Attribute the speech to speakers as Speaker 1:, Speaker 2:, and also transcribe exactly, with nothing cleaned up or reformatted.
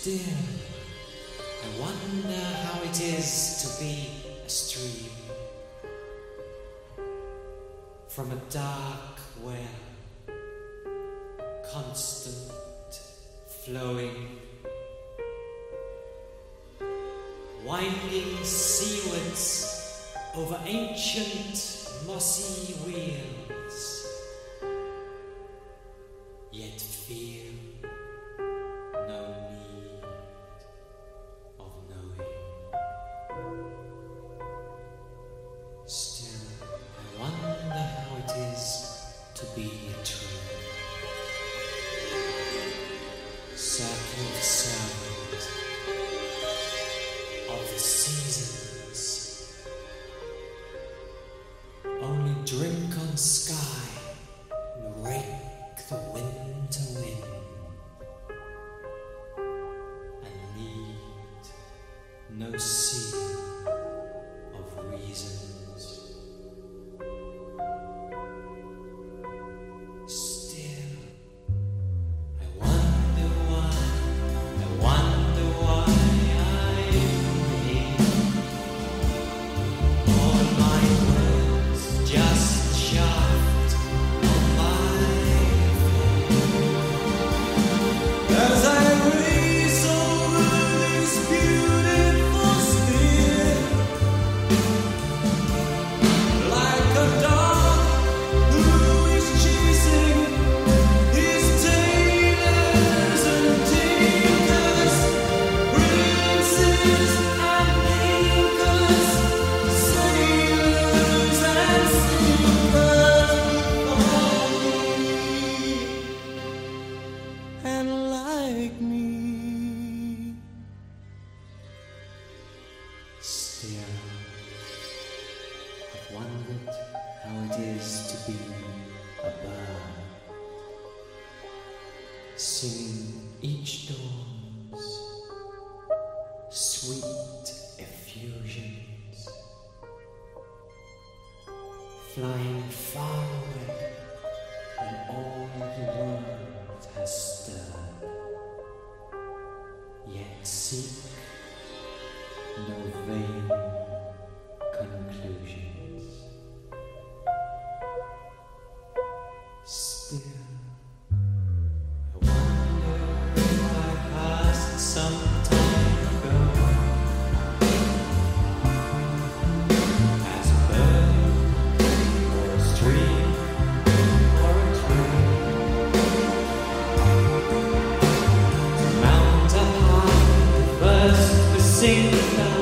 Speaker 1: Still, I wonder how it is to be a stream from a dark well, constant, flowing, winding seawards over ancient mossy wheels, yet feel no need of knowing. Still, I wonder how it is to be a tree, circling the sound of the seasons, only drink on sky and rake the winter wind, and need no sea of reasons. Still, I wonder why, I wonder why I am here. All my words just a shaft on my foot. As I race over this beautiful sphere, like a dog who is chasing his tailors and tinkers, princes and makers, sailors and sleepers, and like me. Still, I've wondered how it is to be a bird, singing each dawn's sweet effusions, flying far away when all the world has stirred, yet seek no vain conclusions. Still, I wonder if I passed some time ago as a bird or a stream or a tree, to mount up high, the first to sing.